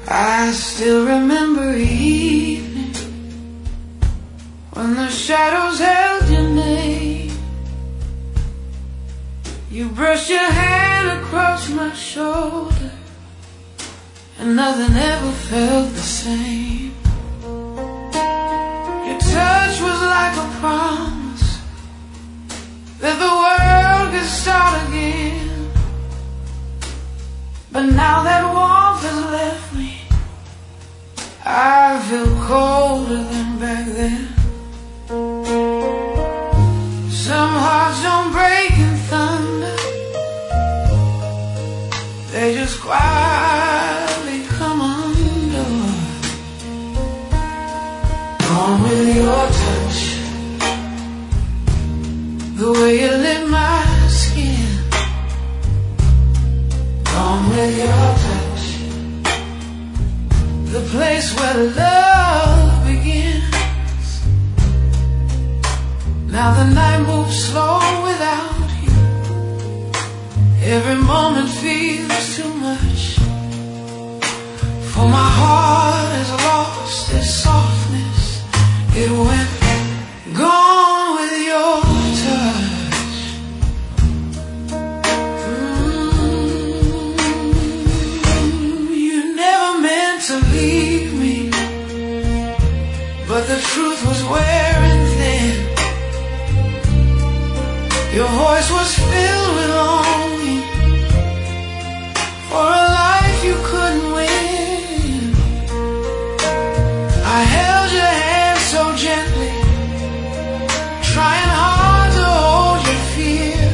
I still remember evening when the shadows held your name. You brushed your hand across my shoulder, and nothing ever felt the same. Your touch was like a promise that the world could start again. But now that warmth has left me, I feel colder than back then. Some hearts don't break in thunder, they just quietly come undone. Gone with your touch, the way you lit my skin. Gone with your touch, the place where love begins. Now the night moves slow without you. Every moment feels too much, for my heart has lost its softness. It went gone with your touch. To leave me, but the truth was wearing thin. Your voice was filled with longing for a life you couldn't win. I held your hand so gently, trying hard to hold your fear,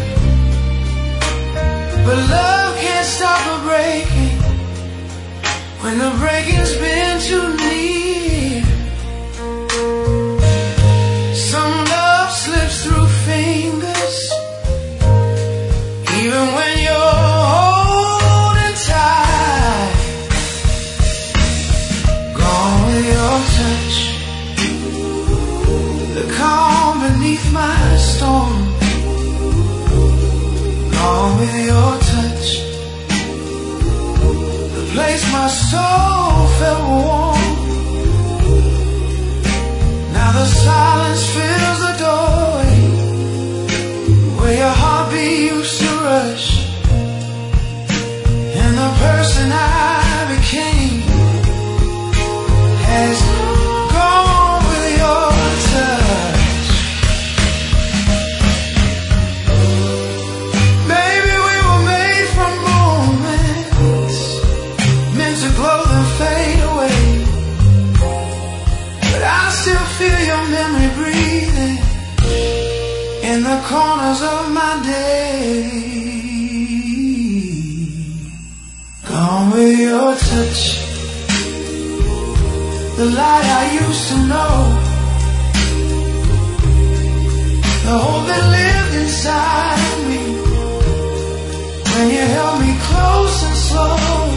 but love can't stop a breaking when the breaking's been too near. Some love slips through fingers, even when you're holding tight. Gone with your touch, the calm beneath my storm. Gone with your touch, place my soul felt warm. Now the silence fills the doorway where your heartbeat used to rush, and the person I became has gone with your touch. Baby, we were made from moments to glow and fade away, but I still feel your memory breathing in the corners of my day. Gone with your touch, the light I used to know, the hope that lived inside me when you held me close and slow.